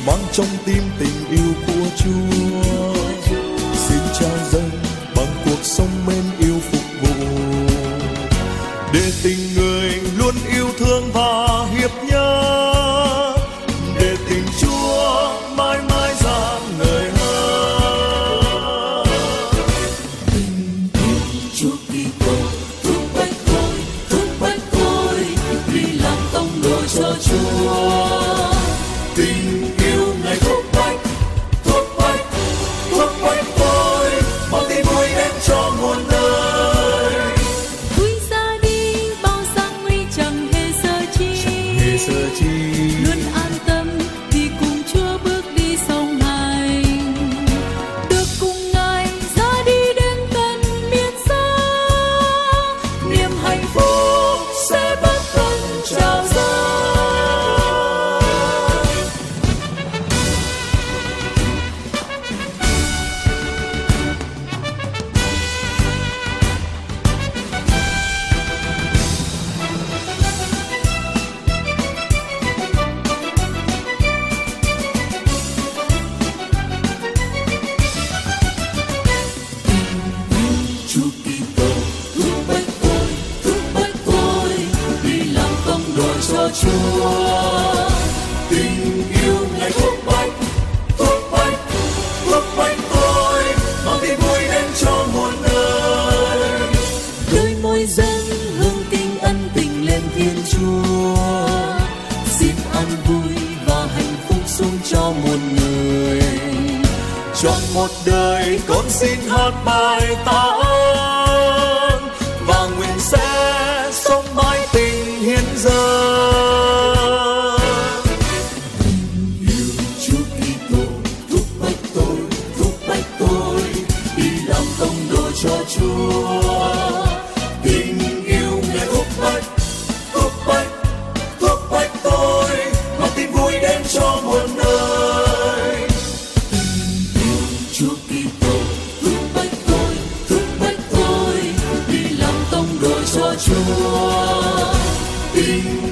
mang trong tim tình yêu của Chúa. Xin trao dâng bằng cuộc sống mến yêu phục vụ, để tình người luôn yêu thương và hiệp nhớ, để tình Chúa mãi mãi rạng ngời hơn. Tình yêu Chúa Kitô thúc bách tôi vì làm tông đồ cho Chúa. Tình yêu Ngài thúc bách tôi, mang tin vui đến cho muôn nơi. Vui ra đi bao gian nguy chẳng hề sợ chi, luôn an tâm vì cùng Chúa bước đi song hành, được cùng Ngài ra đi đến tận miền xa, niềm hạnh phúc sẽ bất tận trao dâng. Chúa Kitô thúc bách tôi vì làm công đồ cho Chúa. Tình yêu Ngài thúc bách tôi, mang tin vui đến cho muôn nơi. Đôi môi dâng hương kinh ân tình lên Thiên Chúa, xin an vui và hạnh phúc xuống cho muôn người. Trọn một đời con xin hát bài tạ ơn, và nguyện sẽ sống mãi tình hiến dâng. Tình yêu Chúa Kitô thúc bách tôi đi làm công đồ cho Chúa. Tình yêu Ngài thúc bách tôi, mang tin vui đến cho muôn nơi. Chúa Kitô thúc bách tôi đi làm tông đồ cho Chúa. Tình